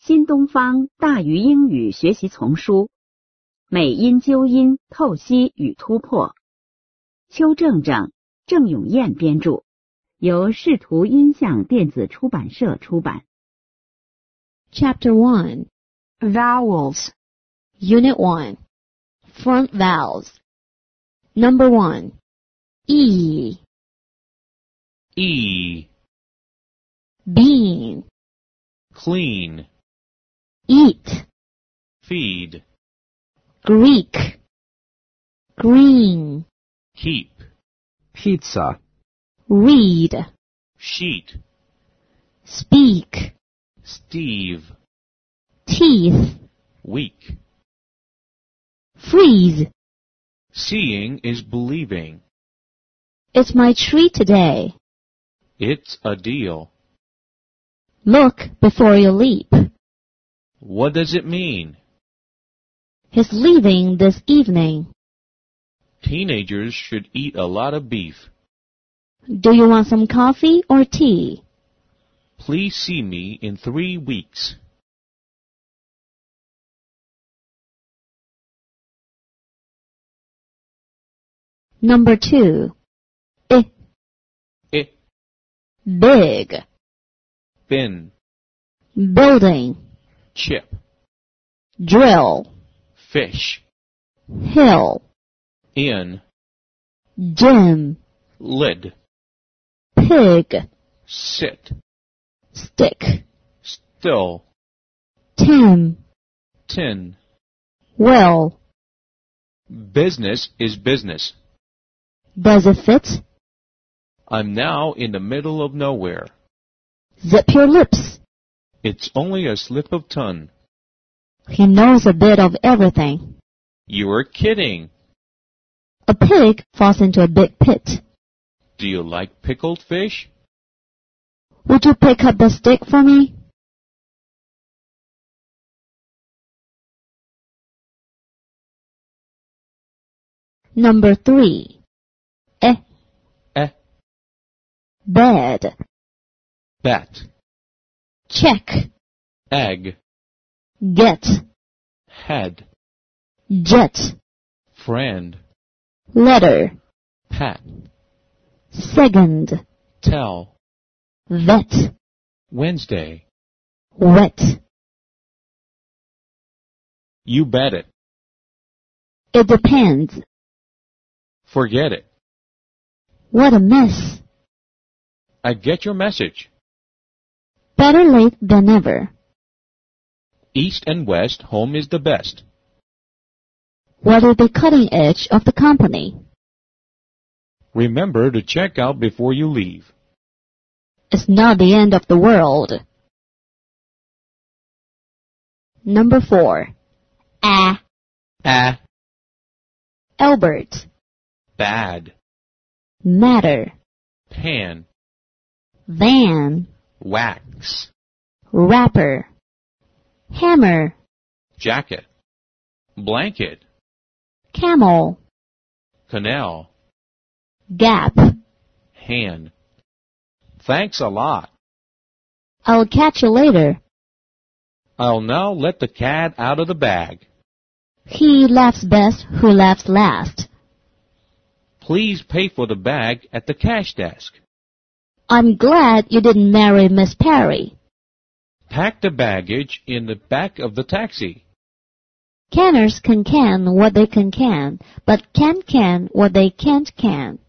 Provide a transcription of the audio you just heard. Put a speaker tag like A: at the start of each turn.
A: 新东方大于英语学习丛书，美音纠音透析与突破，邱正正、郑永燕编著，由视图音像电子出版社出版。
B: Chapter 1 Vowels Unit 1 Front Vowels Number 1 E
C: E.
B: Bean
C: Clean.
B: Eat
C: Feed.
B: Greek Green
C: Keep.
D: Pizza.
B: Read
C: Sheet.
B: Speak
C: Steve.
B: Teeth
C: Weak.
B: Freeze
C: Seeing is believing.
B: It's my treat today.
C: It's a deal.
B: Look before you leap.
C: What does it mean?
B: He's leaving this evening.
C: Teenagers should eat a lot of beef.
B: Do you want some coffee or tea?
C: Please see me in 3 weeks.
B: Number 2
C: I.
B: Big
C: Bin.
B: Building
C: Chip.
B: Drill
C: Fish.
B: Hill
C: In.
B: Gym
C: Lid.
B: Pig
C: Sit.
B: Stick
C: Still.
B: Tim
C: Tin.
B: Well
C: Business is business.
B: Does it fit?
C: I'm now in the middle of nowhere.
B: Zip your lips.
C: It's only a slip of tongue.
B: He knows a bit of everything.
C: You're kidding.
B: A pig falls into a big pit.
C: Do you like pickled fish?
B: Would you pick up the stick for me? Number 3 Bed
C: Bat.
B: Check
C: Egg.
B: Get
C: Head.
B: Jet
C: Friend.
B: Letter
C: Pat.
B: Second
C: Tell.
B: Vet
C: Wednesday.
B: Wet
C: You bet it.
B: It depends.
C: Forget it.
B: What a mess.
C: I get your message.
B: Better late than never.
C: East and West, home is the best.
B: What is the cutting edge of the company?
C: Remember to check out before you leave.
B: It's not the end of the world. Number 4 Albert
C: Bad.
B: Matter
C: Pan.
B: Van
C: Wax.
B: Wrapper Hammer
C: Jacket. Blanket.
B: Camel
C: Canal.
B: Gap
C: Hand. Thanks a lot.
B: I'll catch you later.
C: I'll now let the cat out of the bag.
B: He laughs best who laughs last.
C: Please pay for the bag at the cash desk.
B: I'm glad you didn't marry Miss Perry.
C: Pack the baggage in the back of the taxi.
B: Canners can what they can, but can't what they can't can.